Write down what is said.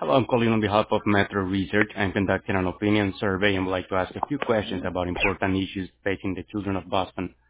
Hello, I'm calling on behalf of Metro Research. I'm conducting an opinion survey and would like to ask a few questions about important issues facing the children of Boston.